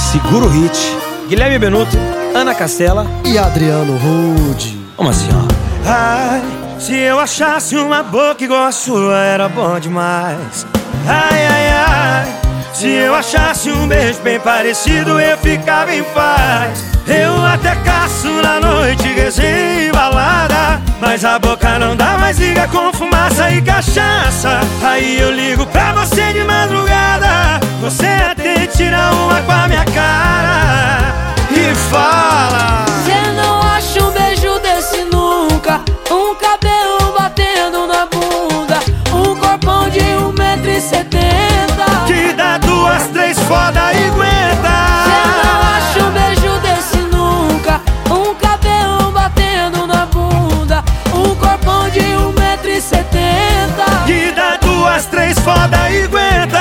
Segura o hit. Guilherme Benuto, Ana Castela e Adriano Rude. Vamos assim, ó. Ai, se eu achasse uma boca igual a sua, era bom demais. Ai, ai, ai, se eu achasse um beijo bem parecido, eu ficava em paz. Eu até caço na noite, resenha e balada, mas a boca não dá mais liga com fumaça e cachaça. Aí eu ligo pra você de madrugada, você até tira uma com a minha cara e fala: cê não acha um beijo desse nunca, um cabelo batendo na bunda, um corpão de 1,70 m, que dá 2, 3 foda e aguenta. cê não acha um beijo desse nunca, um cabelo batendo na bunda, um corpão de 1,70 m, que dá 2, 3 foda e aguenta.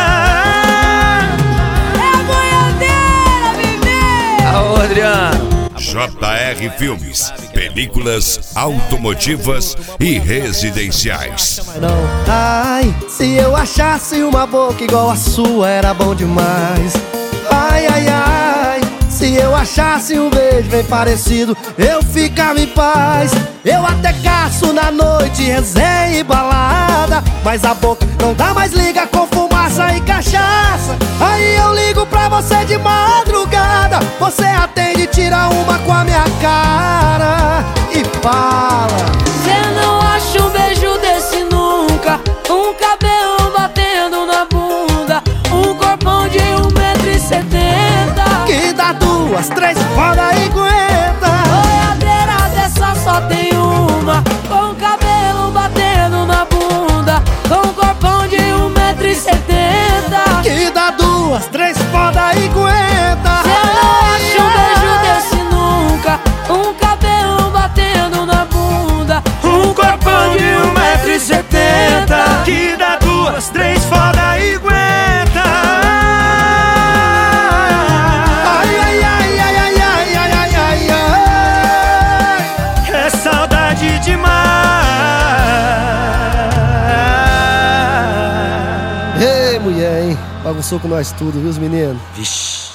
é a boiadeira, bebê! Alô, Adriano. JR Filmes, películas automotivas e residenciais. Ai, se eu achasse uma boca igual a sua, era bom demais. Ai, ai, ai, se eu achasse um beijo bem parecido, eu ficava em paz. Eu até caço na noite, resenha e balada, mas a boca não dá mais liga com fumaça e cachaça. Aí eu ligo pra você de madrugada, você atende, tira uma com a minha cara e fala: cê não acha um beijo desse nunca, um cabelo batendo na bunda, um corpão de 1,70 m, que dá 2, 3 foda e aguenta. boiadeira dessa só tem uma, com cabelo batendo na bunda, com corpão de 1,70 m, Que dá 2, 3 foda e aguenta. cê não acha um beijo desse nunca, um cabelo batendo na bunda, Um corpão de 1,70 m, que dá 2, 3 foda e aguenta. Ai, ai, ai, ai, ai, ai, ai, ai, ai, ai. É saudade demais. Ei, mulher, hein? Bagunçou com nós tudo, viu, os meninos? Vixe.